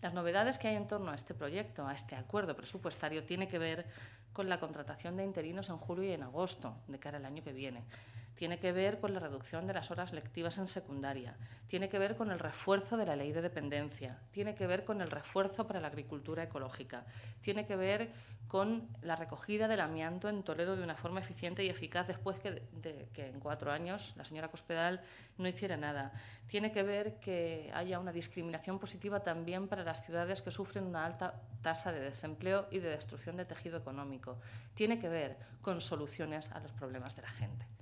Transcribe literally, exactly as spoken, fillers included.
Las novedades que hay en torno a este proyecto, a este acuerdo presupuestario, tiene que ver con la contratación de interinos en julio y en agosto, de cara al año que viene. Tiene que ver con la reducción de las horas lectivas en secundaria, tiene que ver con el refuerzo de la ley de dependencia, tiene que ver con el refuerzo para la agricultura ecológica, tiene que ver con la recogida del amianto en Toledo de una forma eficiente y eficaz después que, de, que en cuatro años la señora Cospedal no hiciera nada. Tiene que ver que haya una discriminación positiva también para las ciudades que sufren una alta tasa de desempleo y de destrucción de tejido económico. Tiene que ver con soluciones a los problemas de la gente.